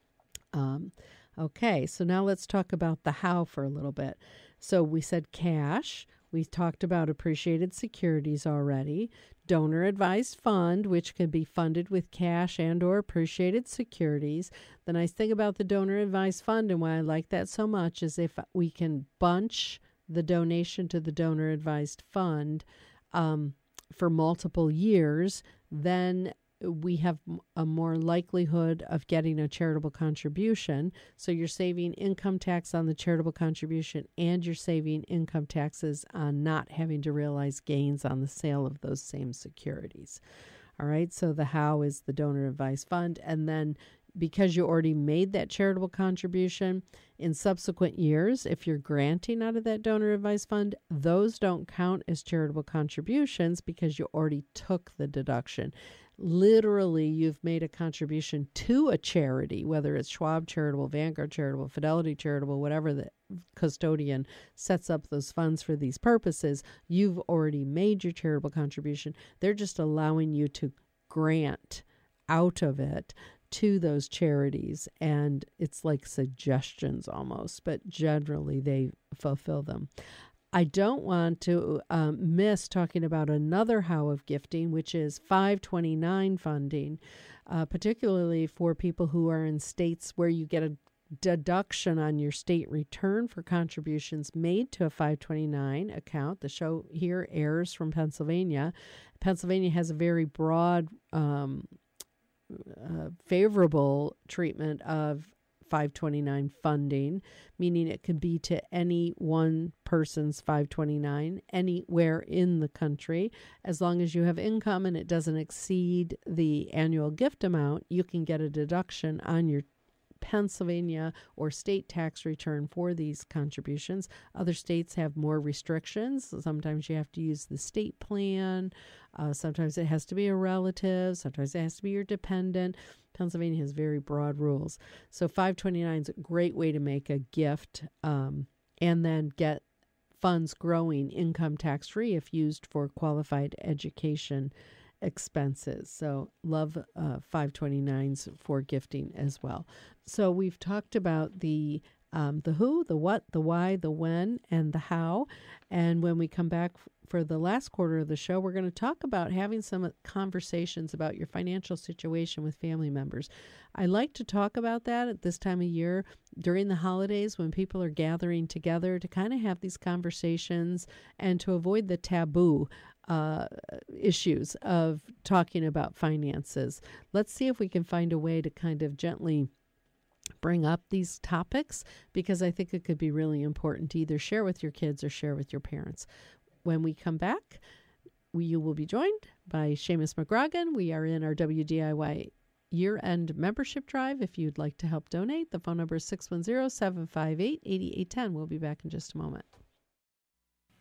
B: Um, Okay, so now let's talk about the how for a little bit. So we said cash. We talked about appreciated securities already. Donor advised fund, which can be funded with cash and or appreciated securities. The nice thing about the donor advised fund and why I like that so much is if we can bunch the donation to the donor advised fund um, for multiple years, then we have a more likelihood of getting a charitable contribution. So you're saving income tax on the charitable contribution and you're saving income taxes on not having to realize gains on the sale of those same securities. All right, so the how is the donor advised fund. And then because you already made that charitable contribution in subsequent years, if you're granting out of that donor advised fund, those don't count as charitable contributions because you already took the deduction. Literally, you've made a contribution to a charity, whether it's Schwab Charitable, Vanguard Charitable, Fidelity Charitable, whatever the custodian sets up those funds for these purposes. You've already made your charitable contribution. They're just allowing you to grant out of it to those charities, and it's like suggestions almost, but generally they fulfill them. I don't want to um, miss talking about another how of gifting, which is five twenty-nine funding, uh, particularly for people who are in states where you get a deduction on your state return for contributions made to a five twenty-nine account. The show here airs from Pennsylvania. Pennsylvania has a very broad, um, uh, favorable treatment of five twenty-nine funding, meaning it can be to any one person's five twenty-nine anywhere in the country. As long as you have income and it doesn't exceed the annual gift amount, you can get a deduction on your Pennsylvania or state tax return for these contributions. Other states have more restrictions. Sometimes you have to use the state plan. Uh, sometimes it has to be a relative. Sometimes it has to be your dependent. Pennsylvania has very broad rules. So five twenty-nine is a great way to make a gift um, and then get funds growing income tax free if used for qualified education expenses. So love uh, five twenty-nines for gifting as well. So we've talked about the um, the who, the what, the why, the when, and the how. And when we come back f- for the last quarter of the show, we're going to talk about having some conversations about your financial situation with family members. I like to talk about that at this time of year during the holidays when people are gathering together to kind of have these conversations and to avoid the taboo uh, issues of talking about finances. Let's see if we can find a way to kind of gently bring up these topics, because I think it could be really important to either share with your kids or share with your parents. When we come back, we, you will be joined by Seamus McGrogan. We are in our W D I Y year-end membership drive. If you'd like to help donate, the phone number is six one zero, seven five eight, eight eight one zero. We'll be back in just a moment.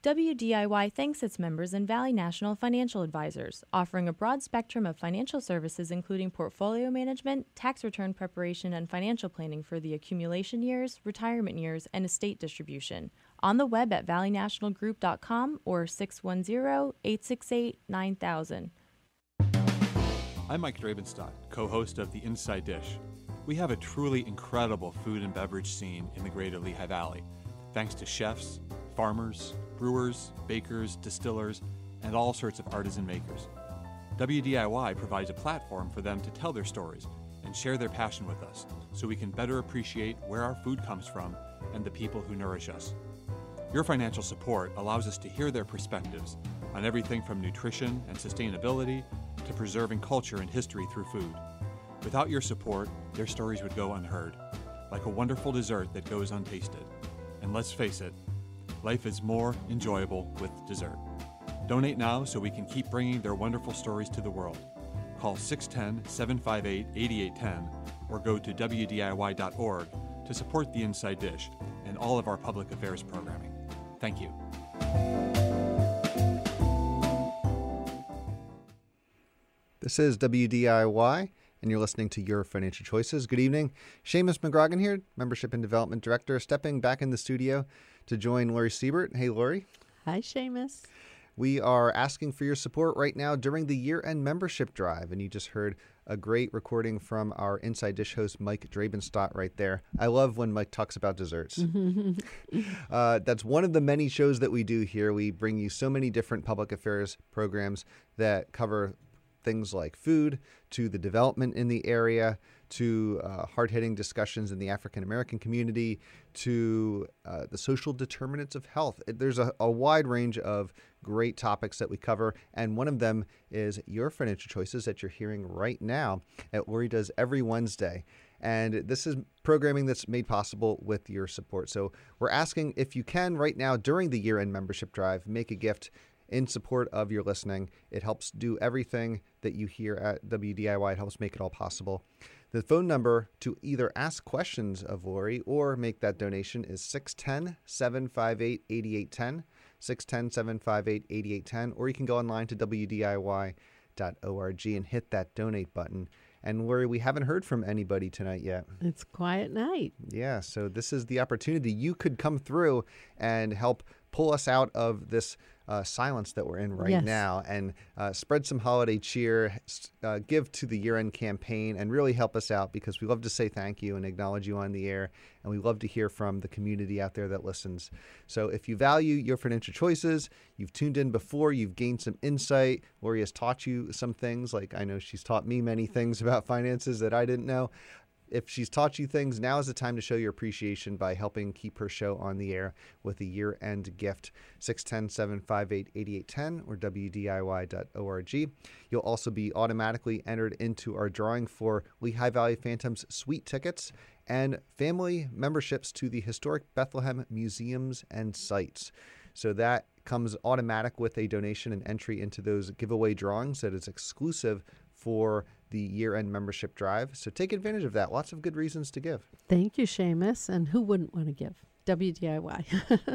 C: W D I Y thanks its members and Valley National Financial Advisors, offering a broad spectrum of financial services including portfolio management, tax return preparation, and financial planning for the accumulation years, retirement years, and estate distribution. On the web at valley national group dot com or six one zero, eight six eight, nine thousand.
J: I'm Mike Drabenstadt, co-host of The Inside Dish. We have a truly incredible food and beverage scene in the greater Lehigh Valley, thanks to chefs, farmers, brewers, bakers, distillers, and all sorts of artisan makers. W D I Y provides a platform for them to tell their stories and share their passion with us so we can better appreciate where our food comes from and the people who nourish us. Your financial support allows us to hear their perspectives on everything from nutrition and sustainability to preserving culture and history through food. Without your support, their stories would go unheard, like a wonderful dessert that goes untasted. And let's face it, life is more enjoyable with dessert. Donate now so we can keep bringing their wonderful stories to the world. Call six one zero, seven five eight, eight eight one zero or go to W D I Y dot org to support The Inside Dish and all of our public affairs programming. Thank you.
F: This is W D I Y, and you're listening to Your Financial Choices. Good evening. Seamus McGrogan here, Membership and Development Director, stepping back in the studio to join Lori Siebert. Hey, Lori.
B: Hi, Seamus.
F: We are asking for your support right now during the year-end membership drive, and you just heard a great recording from our Inside Dish host, Mike Drabenstadt, right there. I love when Mike talks about desserts. uh, that's one of the many shows that we do here. We bring you so many different public affairs programs that cover things like food, to the development in the area, to uh, hard-hitting discussions in the African-American community, to uh, the social determinants of health. There's a, a wide range of great topics that we cover, and one of them is Your Financial Choices that you're hearing right now that Lori does every Wednesday. And this is programming that's made possible with your support. So we're asking if you can right now during the year-end membership drive, make a gift in support of your listening. It helps do everything that you hear at W D I Y. It helps make it all possible. The phone number to either ask questions of Lori or make that donation is six one zero, seven five eight, eight eight one zero, six one zero, seven five eight, eight eight one zero, or you can go online to W D I Y dot org and hit that donate button. And Lori, we haven't heard from anybody tonight yet.
B: It's quiet night.
F: Yeah, so this is the opportunity. You could come through and help pull us out of this uh, silence that we're in right
B: Yes.
F: now and uh, spread some holiday cheer, uh, give to the year-end campaign, and really help us out because we love to say thank you and acknowledge you on the air, and we love to hear from the community out there that listens. So if you value Your Financial Choices, you've tuned in before, you've gained some insight, Lori has taught you some things, like I know she's taught me many things about finances that I didn't know. If she's taught you things, now is the time to show your appreciation by helping keep her show on the air with a year-end gift, six one zero, seven five eight, eight eight one zero or W D I Y dot org. You'll also be automatically entered into our drawing for Lehigh Valley Phantoms suite tickets and family memberships to the historic Bethlehem museums and sites. So that comes automatic with a donation and entry into those giveaway drawings that is exclusive for the year-end membership drive. So take advantage of that. Lots of good reasons to give.
B: Thank you, Seamus. And who wouldn't want to give? W D I Y.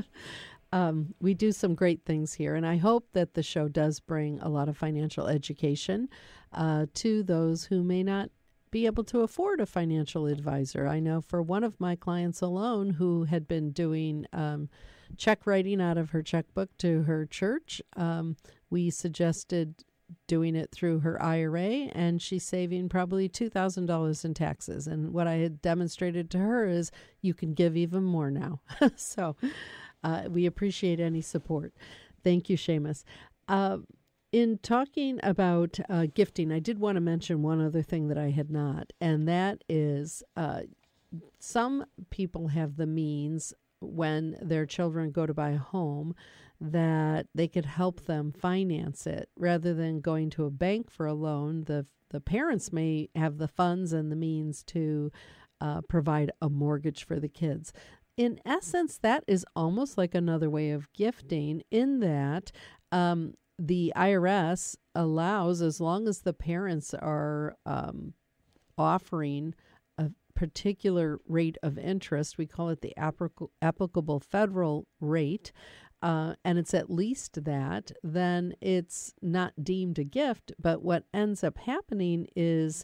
B: um, we do some great things here, and I hope that the show does bring a lot of financial education uh, to those who may not be able to afford a financial advisor. I know for one of my clients alone who had been doing um, check writing out of her checkbook to her church, um, we suggested doing it through her I R A, and she's saving probably two thousand dollars in taxes. And what I had demonstrated to her is you can give even more now. so uh, we appreciate any support. Thank you, Seamus. Uh, in talking about uh, gifting, I did want to mention one other thing that I had not, and that is uh, some people have the means when their children go to buy a home that they could help them finance it rather than going to a bank for a loan. The the parents may have the funds and the means to uh, provide a mortgage for the kids. In essence, that is almost like another way of gifting in that um, the I R S allows, as long as the parents are um, offering a particular rate of interest, we call it the applic- applicable federal rate, uh, and it's at least that, then it's not deemed a gift. But what ends up happening is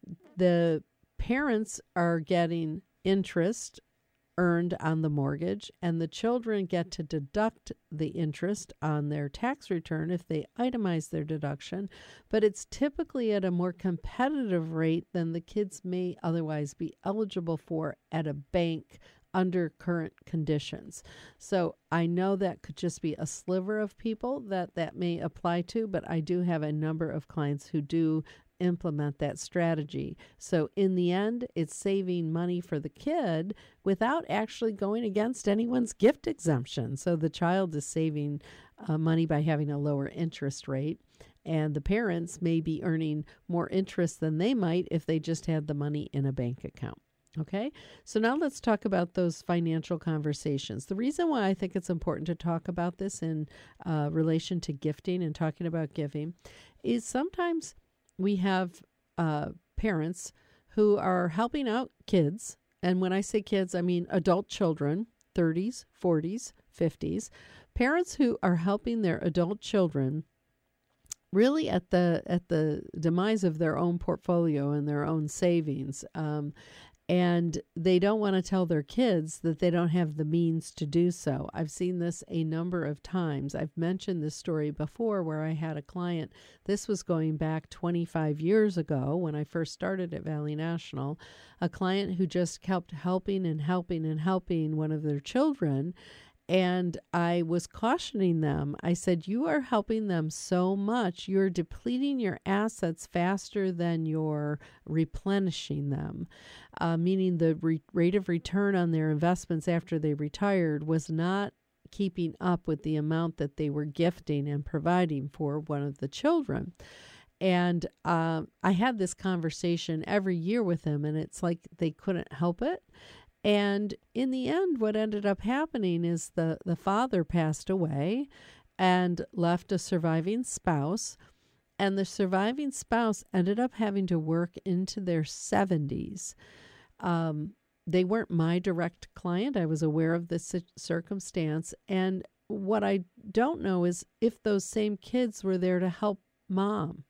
B: the parents are getting interest earned on the mortgage, and the children get to deduct the interest on their tax return if they itemize their deduction, but it's typically at a more competitive rate than the kids may otherwise be eligible for at a bank under current conditions. So I know that could just be a sliver of people that that may apply to, but I do have a number of clients who do implement that strategy. So in the end, it's saving money for the kid without actually going against anyone's gift exemption. So the child is saving uh, money by having a lower interest rate, and the parents may be earning more interest than they might if they just had the money in a bank account. Okay, so now let's talk about those financial conversations. The reason why I think it's important to talk about this in uh, relation to gifting and talking about giving is sometimes we have uh, parents who are helping out kids. And when I say kids, I mean adult children, thirties, forties, fifties. Parents who are helping their adult children really at the at the demise of their own portfolio and their own savings. Um, and they don't want to tell their kids that they don't have the means to do so. I've seen this a number of times. I've mentioned this story before where I had a client. This was going back twenty-five years ago when I first started at Valley National, a client who just kept helping and helping and helping one of their children. And I was cautioning them. I said, you are helping them so much. You're depleting your assets faster than you're replenishing them, uh, meaning the re- rate of return on their investments after they retired was not keeping up with the amount that they were gifting and providing for one of the children. And uh, I had this conversation every year with them, and it's like they couldn't help it. And in the end, what ended up happening is the, the father passed away and left a surviving spouse. And the surviving spouse ended up having to work into their seventies. Um, they weren't my direct client. I was aware of this circumstance. And what I don't know is if those same kids were there to help mom.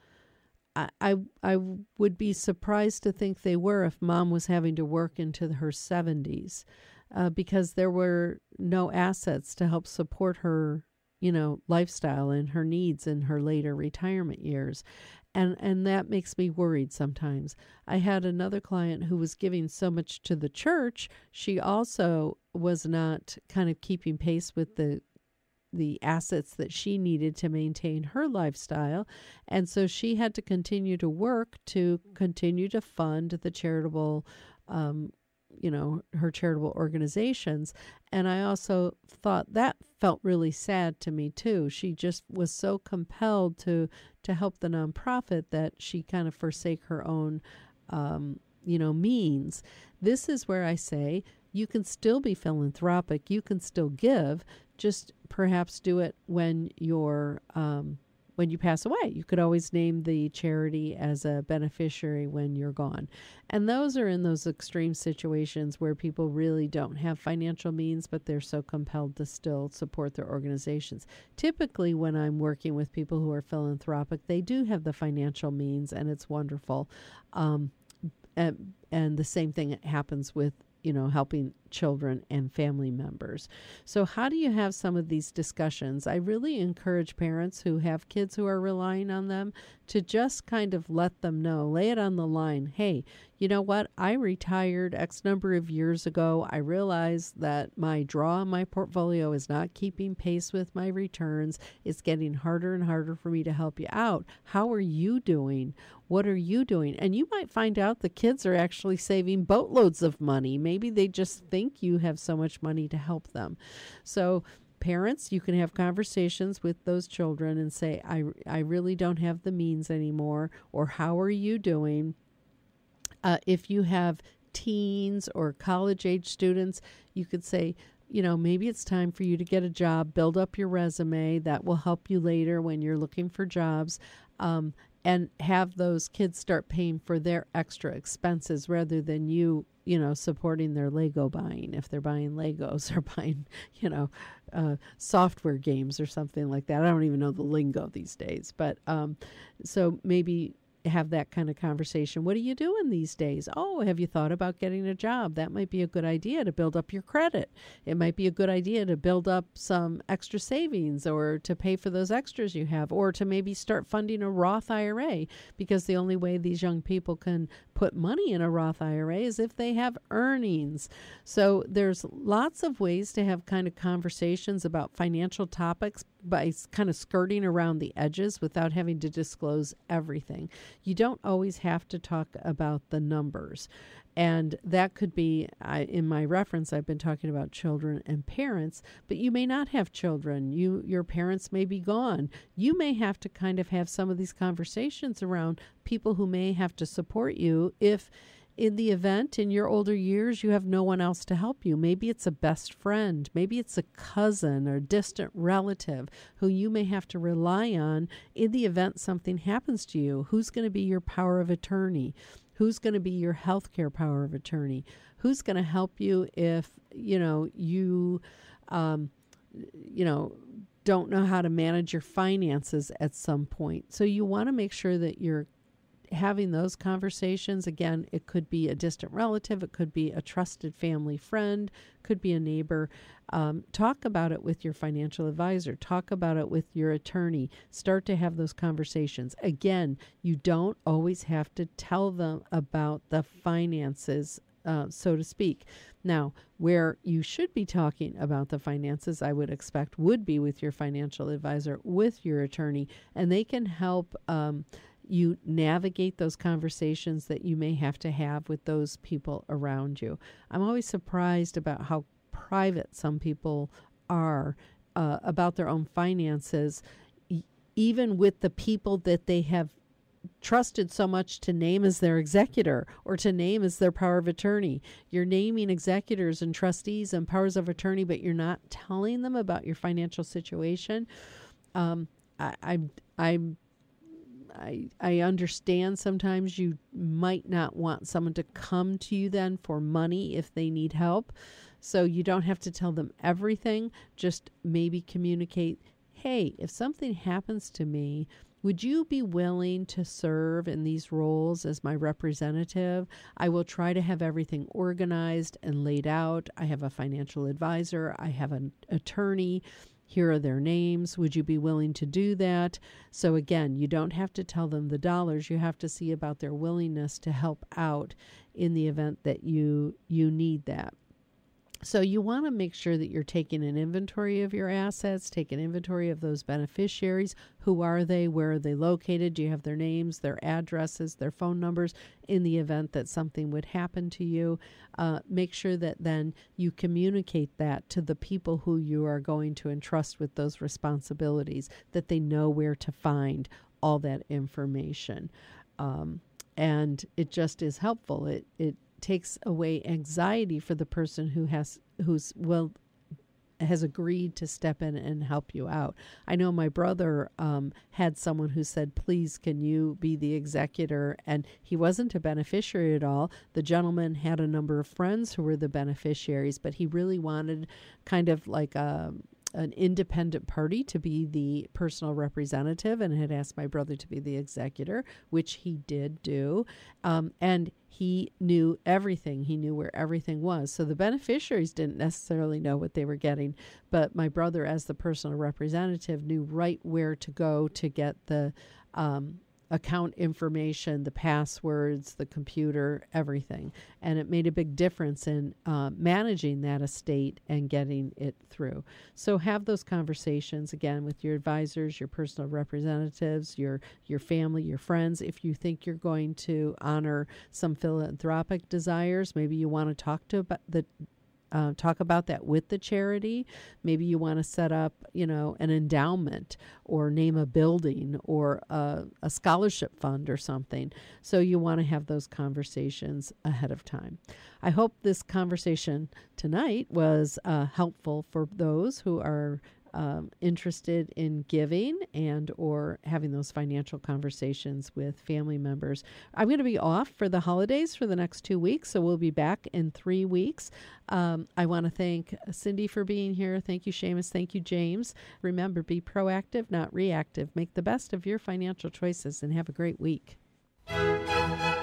B: I, I I would be surprised to think they were if mom was having to work into her seventies uh, because there were no assets to help support her, you know, lifestyle and her needs in her later retirement years. And and that makes me worried sometimes. I had another client who was giving so much to the church, she also was not kind of keeping pace with the the assets that she needed to maintain her lifestyle. And so she had to continue to work to continue to fund the charitable, um, you know, her charitable organizations. And I also thought that felt really sad to me too. She just was so compelled to, to help the nonprofit that she kind of forsake her own, um, you know, means. This is where I say, you can still be philanthropic. You can still give. Just perhaps do it when you're um, when you pass away. You could always name the charity as a beneficiary when you're gone. And those are in those extreme situations where people really don't have financial means, but they're so compelled to still support their organizations. Typically, when I'm working with people who are philanthropic, they do have the financial means, and it's wonderful. Um, and, and the same thing happens with you know, helping children and family members. So how do you have some of these discussions? I really encourage parents who have kids who are relying on them to just kind of let them know, lay it on the line. Hey, you know what? I retired X number of years ago. I realized that my draw on my portfolio is not keeping pace with my returns. It's getting harder and harder for me to help you out. How are you doing? What are you doing? And you might find out the kids are actually saving boatloads of money. Maybe they just think you have so much money to help them. So parents, you can have conversations with those children and say, I, I really don't have the means anymore, or how are you doing? Uh, if you have teens or college-age students, you could say, you know, maybe it's time for you to get a job, build up your resume. That will help you later when you're looking for jobs. Um, and have those kids start paying for their extra expenses rather than you, you know, supporting their Lego buying. If they're buying Legos or buying, you know, uh, software games or something like that. I don't even know the lingo these days. But um, so maybe have that kind of conversation. What are you doing these days? Oh, have you thought about getting a job? That might be a good idea to build up your credit. It might be a good idea to build up some extra savings or to pay for those extras you have, or to maybe start funding a Roth I R A, because the only way these young people can put money in a Roth I R A is if they have earnings. So there's lots of ways to have kind of conversations about financial topics by kind of skirting around the edges without having to disclose everything. You don't always have to talk about the numbers. And that could be, I, in my reference, I've been talking about children and parents, but you may not have children. You, your parents may be gone. You may have to kind of have some of these conversations around people who may have to support you if in the event in your older years you have no one else to help you. Maybe it's a best friend. Maybe it's a cousin or distant relative who you may have to rely on in the event something happens to you. Who's going to be your power of attorney? Who's going to be your healthcare power of attorney? Who's going to help you if, you know, you, um, you know, don't know how to manage your finances at some point? So you want to make sure that you're having those conversations. Again, it could be a distant relative, it could be a trusted family friend, could be a neighbor. Um, talk about it with your financial advisor. Talk about it with your attorney. Start to have those conversations. Again, you don't always have to tell them about the finances, uh, so to speak. Now, where you should be talking about the finances, I would expect, would be with your financial advisor, with your attorney, and they can help um, you navigate those conversations that you may have to have with those people around you. I'm always surprised about how private some people are uh, about their own finances, e- even with the people that they have trusted so much to name as their executor or to name as their power of attorney. You're naming executors and trustees and powers of attorney, but you're not telling them about your financial situation. Um, I, I'm, I'm I, I understand sometimes you might not want someone to come to you then for money if they need help. So you don't have to tell them everything. Just maybe communicate, hey, if something happens to me, would you be willing to serve in these roles as my representative? I will try to have everything organized and laid out. I have a financial advisor. I have an attorney. Here are their names. Would you be willing to do that? So again, you don't have to tell them the dollars. You have to see about their willingness to help out in the event that you you need that. So you want to make sure that you're taking an inventory of your assets, take an inventory of those beneficiaries. Who are they? Where are they located? Do you have their names, their addresses, their phone numbers in the event that something would happen to you? Uh, make sure that then you communicate that to the people who you are going to entrust with those responsibilities, that they know where to find all that information. Um, and it just is helpful. It, it, takes away anxiety for the person who has who's well has agreed to step in and help you out. I know my brother um, had someone who said, please, can you be the executor? And he wasn't a beneficiary at all. The gentleman had a number of friends who were the beneficiaries, but he really wanted kind of like a an independent party to be the personal representative, and had asked my brother to be the executor, which he did do. Um, and he knew everything. He knew where everything was. So the beneficiaries didn't necessarily know what they were getting, but my brother, as the personal representative, knew right where to go to get the um, account information, the passwords, the computer, everything. And it made a big difference in uh, managing that estate and getting it through. So have those conversations, again, with your advisors, your personal representatives, your your family, your friends. If you think you're going to honor some philanthropic desires, maybe you want to talk to about the Uh, talk about that with the charity. Maybe you want to set up, you know, an endowment or name a building or a, a scholarship fund or something. So you want to have those conversations ahead of time. I hope this conversation tonight was uh, helpful for those who are um, interested in giving and or having those financial conversations with family members. I'm going to be off for the holidays for the next two weeks, so we'll be back in three weeks. Um, I want to thank Cindy for being here. Thank you, Seamus. Thank you, James. Remember, be proactive, not reactive. Make the best of your financial choices and have a great week.